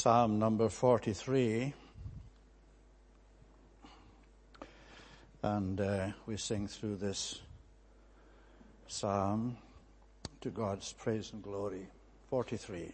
Psalm number 43, and we sing through this psalm to God's praise and glory. 43.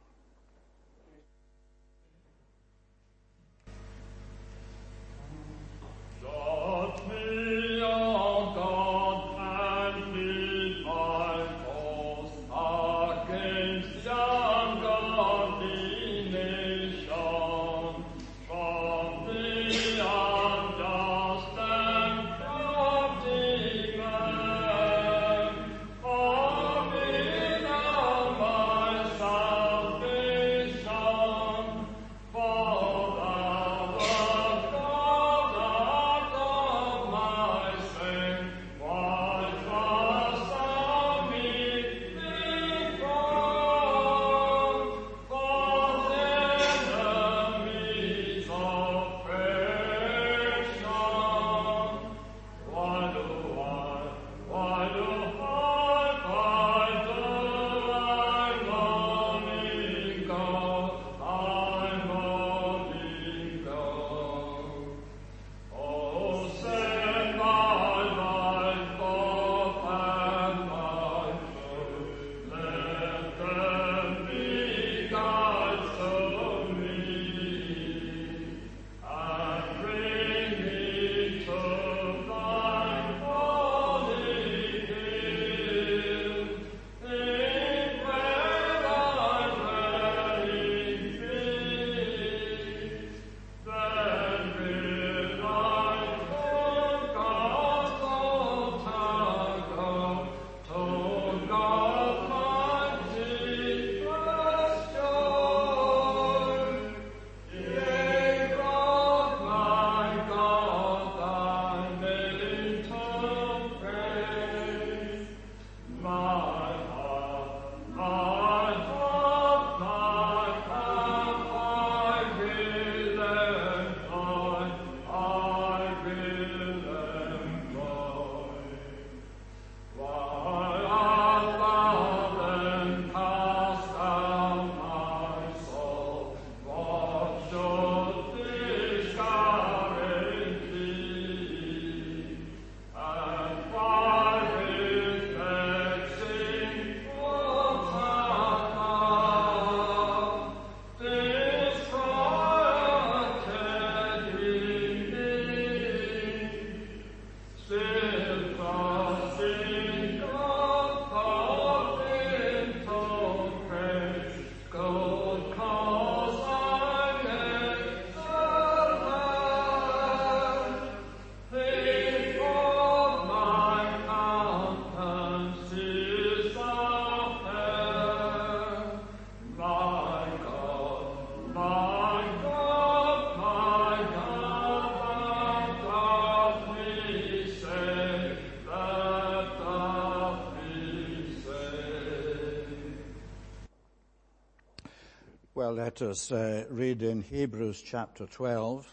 Well, let us read in Hebrews chapter 12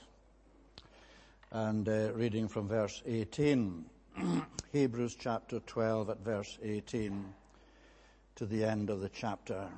and reading from verse 18. Hebrews chapter 12 at verse 18 to the end of the chapter.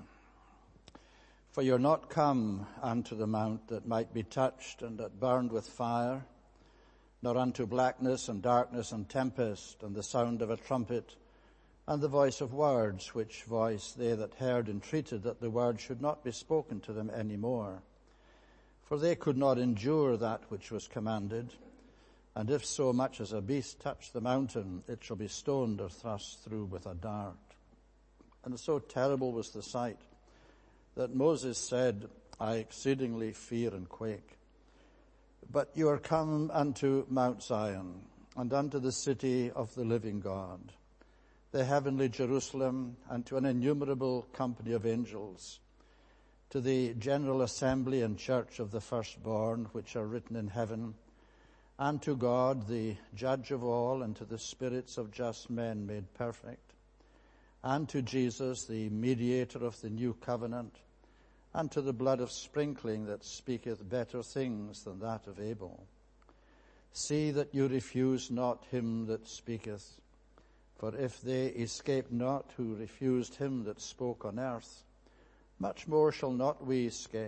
For you're not come unto the mount that might be touched and that burned with fire, nor unto blackness and darkness and tempest and the sound of a trumpet, and the voice of words, which voice they that heard entreated that the word should not be spoken to them any more. For they could not endure that which was commanded. And if so much as a beast touch the mountain, it shall be stoned or thrust through with a dart. And so terrible was the sight that Moses said, I exceedingly fear and quake. But you are come unto Mount Zion, and unto the city of the living God, the heavenly Jerusalem, and to an innumerable company of angels, to the general assembly and church of the firstborn which are written in heaven, and to God, the judge of all, and to the spirits of just men made perfect, and to Jesus, the mediator of the new covenant, and to the blood of sprinkling that speaketh better things than that of Abel. See that you refuse not him that speaketh. For if they escape not who refused him that spoke on earth, much more shall not we escape,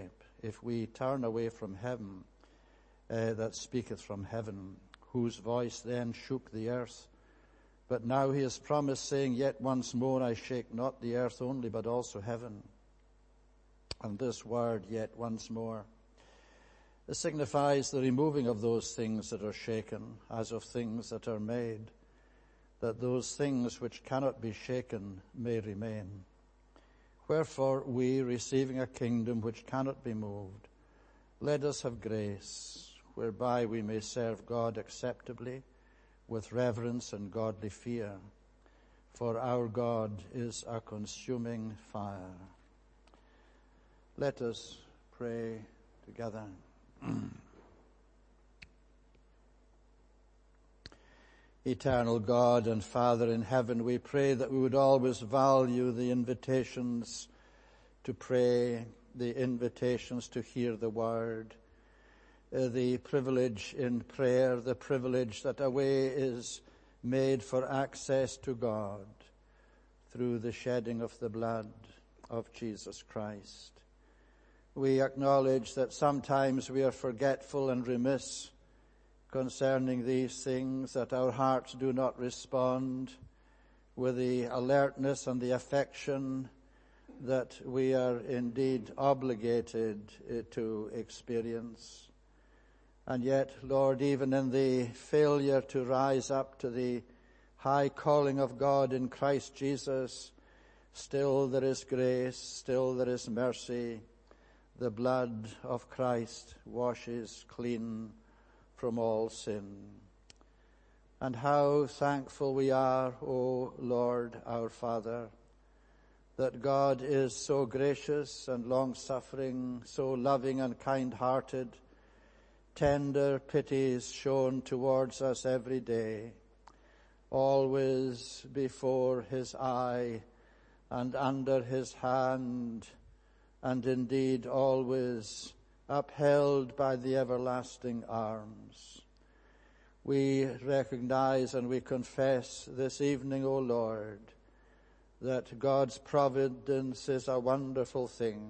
if we turn away from him that speaketh from heaven, whose voice then shook the earth. But now he has promised, saying, Yet once more I shake not the earth only, but also heaven. And this word, yet once more, it signifies the removing of those things that are shaken, as of things that are made, that those things which cannot be shaken may remain. Wherefore we, receiving a kingdom which cannot be moved, let us have grace, whereby we may serve God acceptably, with reverence and godly fear. For our God is a consuming fire. Let us pray together. Eternal God and Father in heaven, we pray that we would always value the invitations to pray, the invitations to hear the word, the privilege in prayer, the privilege that a way is made for access to God through the shedding of the blood of Jesus Christ. We acknowledge that sometimes we are forgetful and remiss concerning these things, that our hearts do not respond with the alertness and the affection that we are indeed obligated to experience. And yet, Lord, even in the failure to rise up to the high calling of God in Christ Jesus, still there is grace, still there is mercy. The blood of Christ washes clean from all sin. And how thankful we are, O Lord, our Father, that God is so gracious and long-suffering, so loving and kind-hearted, tender pities shown towards us every day, always before his eye and under his hand, and indeed always upheld by the everlasting arms. We recognize and we confess this evening, O Lord, that God's providence is a wonderful thing.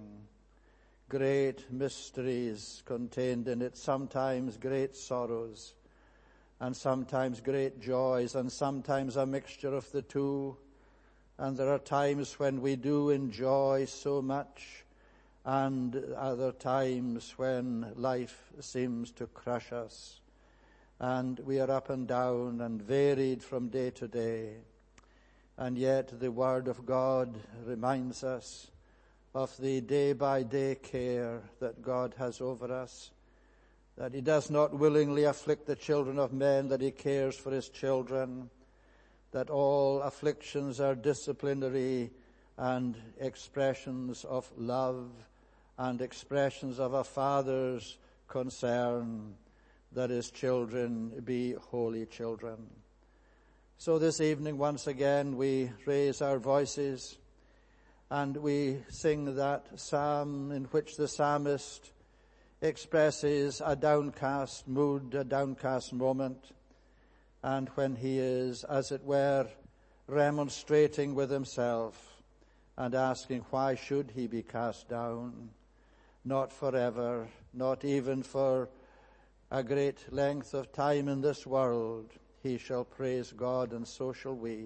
Great mysteries contained in it, sometimes great sorrows, and sometimes great joys, and sometimes a mixture of the two. And there are times when we do enjoy so much, and other times when life seems to crush us, and we are up and down and varied from day to day. And yet the Word of God reminds us of the day-by-day care that God has over us, that he does not willingly afflict the children of men, that he cares for his children, that all afflictions are disciplinary and expressions of love and expressions of a father's concern that his children be holy children. So this evening, once again, we raise our voices and we sing that psalm in which the psalmist expresses a downcast mood, a downcast moment, and when he is, as it were, remonstrating with himself and asking why should he be cast down? Not forever, not even for a great length of time in this world. He shall praise God, and so shall we.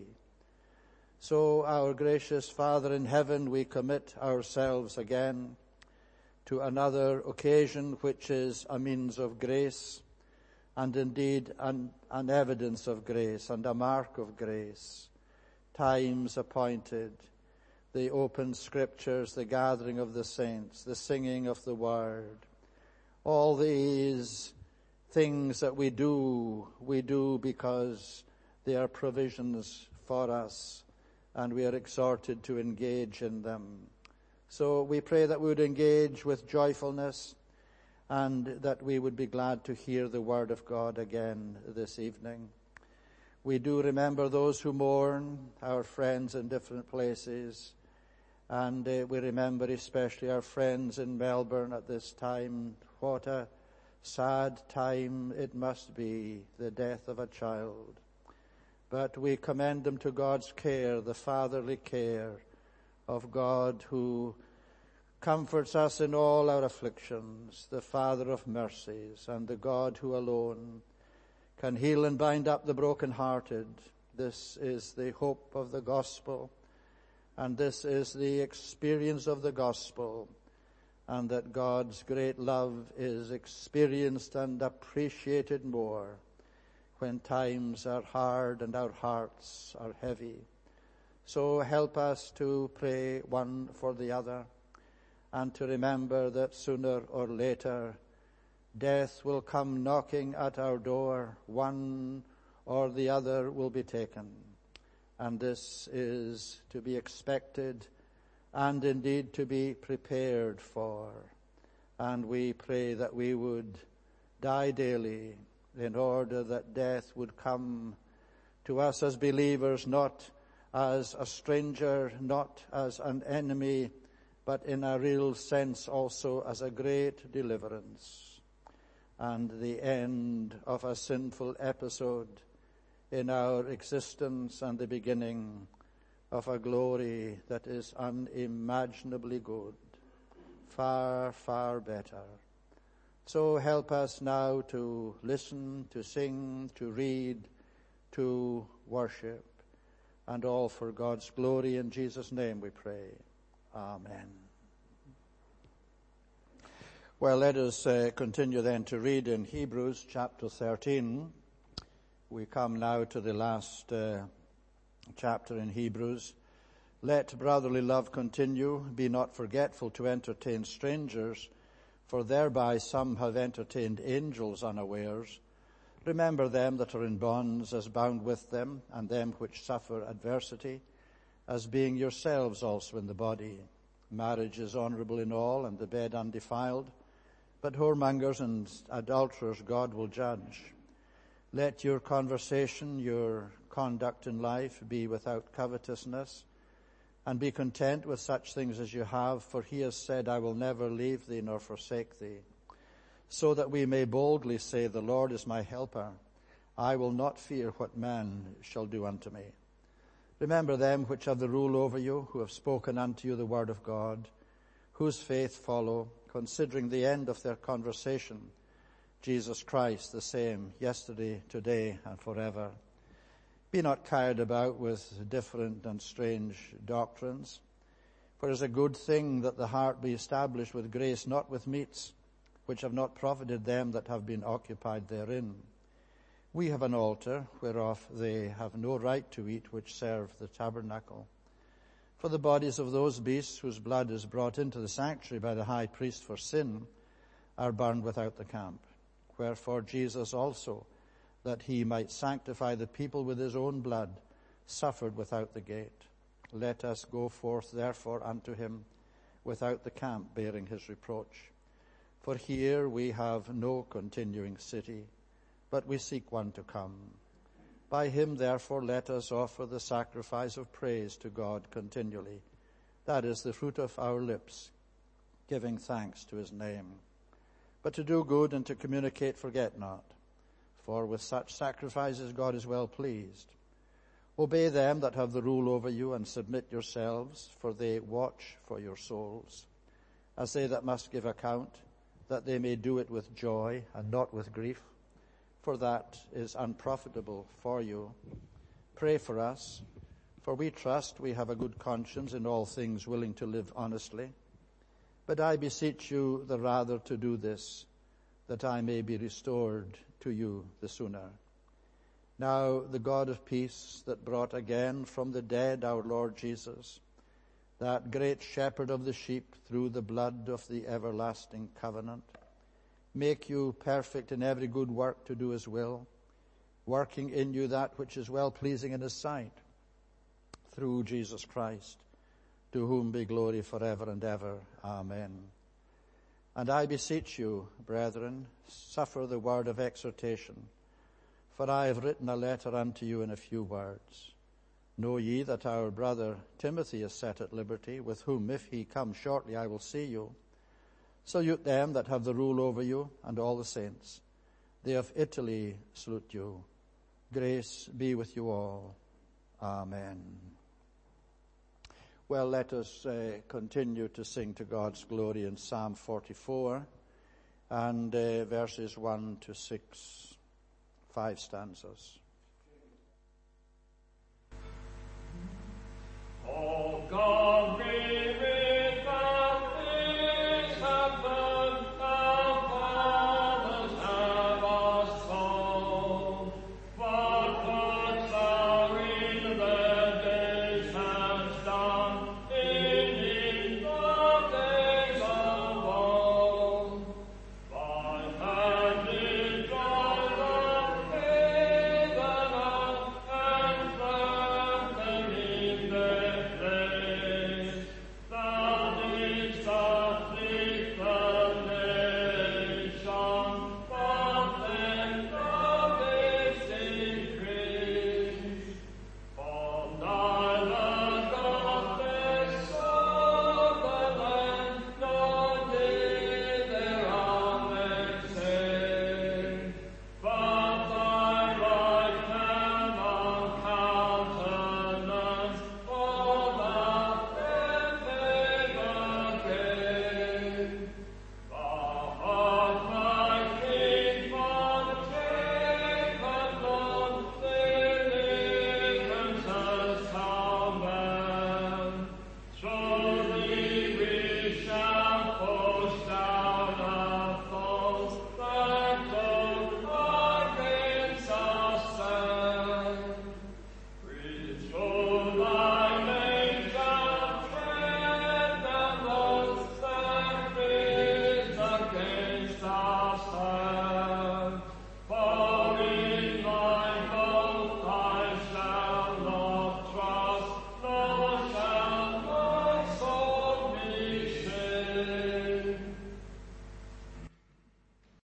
So, our gracious Father in heaven, we commit ourselves again to another occasion which is a means of grace, and indeed an evidence of grace and a mark of grace. Times appointed, the open scriptures, the gathering of the saints, the singing of the word, all these things that we do because they are provisions for us, and we are exhorted to engage in them. So we pray that we would engage with joyfulness, and that we would be glad to hear the word of God again this evening. We do remember those who mourn, our friends in different places, and we remember especially our friends in Melbourne at this time. What a sad time it must be, the death of a child. But we commend them to God's care, the fatherly care of God, who comforts us in all our afflictions, the Father of mercies, and the God who alone can heal and bind up the brokenhearted. This is the hope of the gospel, and this is the experience of the gospel, and that God's great love is experienced and appreciated more when times are hard and our hearts are heavy. So help us to pray one for the other, and to remember that sooner or later death will come knocking at our door. One or the other will be taken, and this is to be expected and indeed to be prepared for. And we pray that we would die daily in order that death would come to us as believers, not as a stranger, not as an enemy, but in a real sense also as a great deliverance and the end of a sinful episode in our existence and the beginning of a glory that is unimaginably good, far, far better. So help us now to listen, to sing, to read, to worship, and all for God's glory. In Jesus' name we pray. Amen. Well, let us continue then to read in Hebrews chapter 13. We come now to the last chapter in Hebrews. Let brotherly love continue. Be not forgetful to entertain strangers, for thereby some have entertained angels unawares. Remember them that are in bonds as bound with them, and them which suffer adversity, as being yourselves also in the body. Marriage is honorable in all, and the bed undefiled, but whoremongers and adulterers God will judge. Let your conversation, your conduct in life be without covetousness, and be content with such things as you have, for he has said, I will never leave thee nor forsake thee. So that we may boldly say, the Lord is my helper. I will not fear what man shall do unto me. Remember them which have the rule over you, who have spoken unto you the word of God, whose faith follow, considering the end of their conversation, Jesus Christ the same, yesterday, today, and forever. Be not carried about with different and strange doctrines, for it is a good thing that the heart be established with grace, not with meats, which have not profited them that have been occupied therein. We have an altar, whereof they have no right to eat, which serve the tabernacle. For the bodies of those beasts whose blood is brought into the sanctuary by the high priest for sin are burned without the camp. Wherefore Jesus also, that he might sanctify the people with his own blood, suffered without the gate. Let us go forth therefore unto him without the camp, bearing his reproach. For here we have no continuing city, but we seek one to come. By him therefore let us offer the sacrifice of praise to God continually. That is the fruit of our lips, giving thanks to his name. But to do good and to communicate forget not, for with such sacrifices God is well pleased. Obey them that have the rule over you, and submit yourselves, for they watch for your souls, as they that must give account, that they may do it with joy and not with grief, for that is unprofitable for you. Pray for us, for we trust we have a good conscience in all things, willing to live honestly. But I beseech you the rather to do this, that I may be restored to you the sooner. Now the God of peace, that brought again from the dead our Lord Jesus, that great shepherd of the sheep, through the blood of the everlasting covenant, make you perfect in every good work to do his will, working in you that which is well-pleasing in his sight, through Jesus Christ, to whom be glory forever and ever. Amen. And I beseech you, brethren, suffer the word of exhortation, for I have written a letter unto you in a few words. Know ye that our brother Timothy is set at liberty, with whom, if he come shortly, I will see you. Salute them that have the rule over you, and all the saints. They of Italy salute you. Grace be with you all. Amen. Well, let us continue to sing to God's glory in Psalm 44 and verses 1 to 6, 5 stanzas. Oh God,